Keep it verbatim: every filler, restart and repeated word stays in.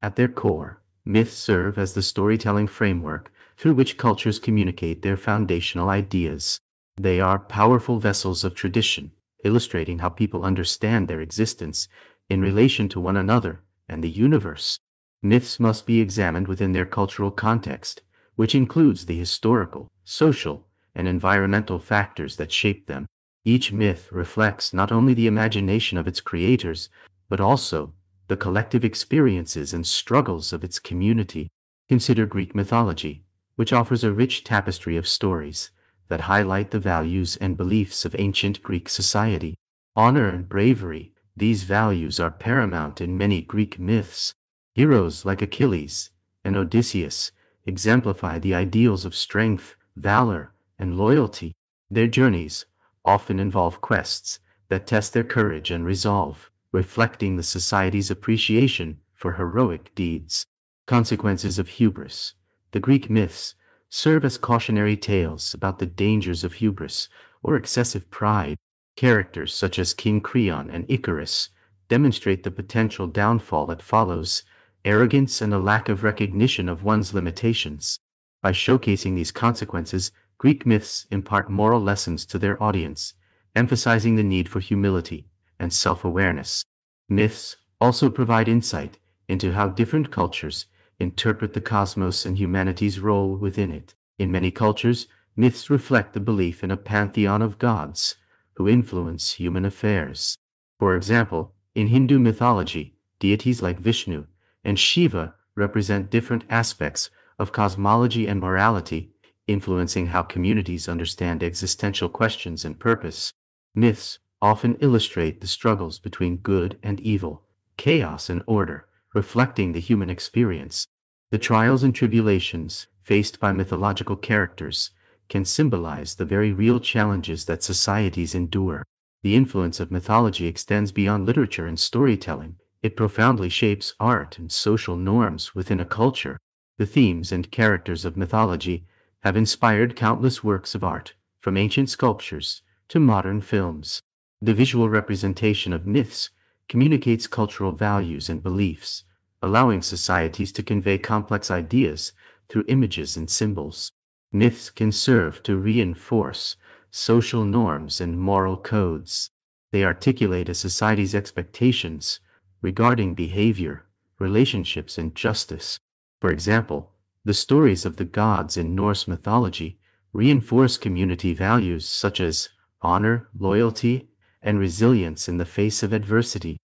At their core, myths serve as the storytelling framework through which cultures communicate their foundational ideas. They are powerful vessels of tradition, illustrating how people understand their existence in relation to one another and the universe. Myths must be examined within their cultural context, which includes the historical, social, and environmental factors that shape them. Each myth reflects not only the imagination of its creators, but also the collective experiences and struggles of its community. Consider Greek mythology, which offers a rich tapestry of stories that highlight the values and beliefs of ancient Greek society. Honor and bravery, these values are paramount in many Greek myths. Heroes like Achilles and Odysseus exemplify the ideals of strength, valor, and loyalty. Their journeys often involve quests that test their courage and resolve, reflecting the society's appreciation for heroic deeds. Consequences of hubris. The Greek myths serve as cautionary tales about the dangers of hubris, or excessive pride. Characters such as King Creon and Icarus demonstrate the potential downfall that follows arrogance and a lack of recognition of one's limitations. By showcasing these consequences, Greek myths impart moral lessons to their audience, emphasizing the need for humility and self-awareness. Myths also provide insight into how different cultures interpret the cosmos and humanity's role within it. In many cultures, myths reflect the belief in a pantheon of gods who influence human affairs. For example, in Hindu mythology, deities like Vishnu and Shiva represent different aspects of cosmology and morality, influencing how communities understand existential questions and purpose. Myths often illustrate the struggles between good and evil, chaos and order, reflecting the human experience. The trials and tribulations faced by mythological characters can symbolize the very real challenges that societies endure. The influence of mythology extends beyond literature and storytelling. It profoundly shapes art and social norms within a culture. The themes and characters of mythology have inspired countless works of art, from ancient sculptures to modern films. The visual representation of myths communicates cultural values and beliefs, allowing societies to convey complex ideas through images and symbols. Myths can serve to reinforce social norms and moral codes. They articulate a society's expectations regarding behavior, relationships, and justice. For example, the stories of the gods in Norse mythology reinforce community values such as honor, loyalty, and resilience in the face of adversity.